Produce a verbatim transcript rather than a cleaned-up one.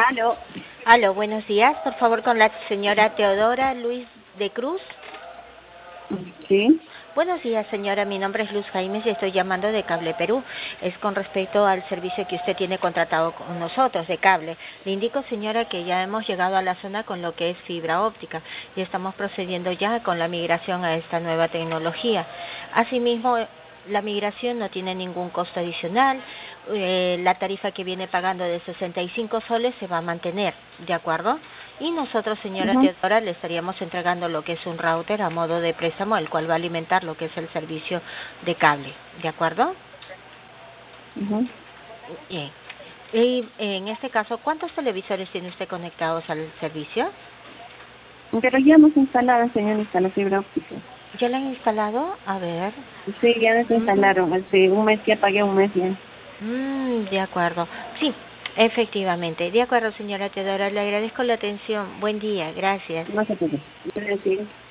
Aló. Aló, buenos días. Por favor, con la señora Teodora Luis de Cruz. Sí. Buenos días, señora. Mi nombre es Luz Jaimes y estoy llamando de Cable Perú. Es con respecto al servicio que usted tiene contratado con nosotros de cable. Le indico, señora, que ya hemos llegado a la zona con lo que es fibra óptica y estamos procediendo ya con la migración a esta nueva tecnología. Asimismo, la migración no tiene ningún costo adicional. Eh, la tarifa que viene pagando de sesenta y cinco soles se va a mantener, ¿de acuerdo? Y nosotros, señora Uh-huh. Teodora, le estaríamos entregando lo que es un router a modo de préstamo, el cual va a alimentar lo que es el servicio de cable, ¿de acuerdo? Uh-huh. Bien. Y en este caso, ¿cuántos televisores tiene usted conectados al servicio? Pero ya nos instalaron, señorita, la fibra óptica. ¿Ya la han instalado? A ver. Sí, ya nos Mm. instalaron. Hace un mes, ya pagué un mes ya. Mm, de acuerdo. Sí, efectivamente. De acuerdo, señora Teodora. Le agradezco la atención. Buen día. Gracias. No se preocupe. Gracias.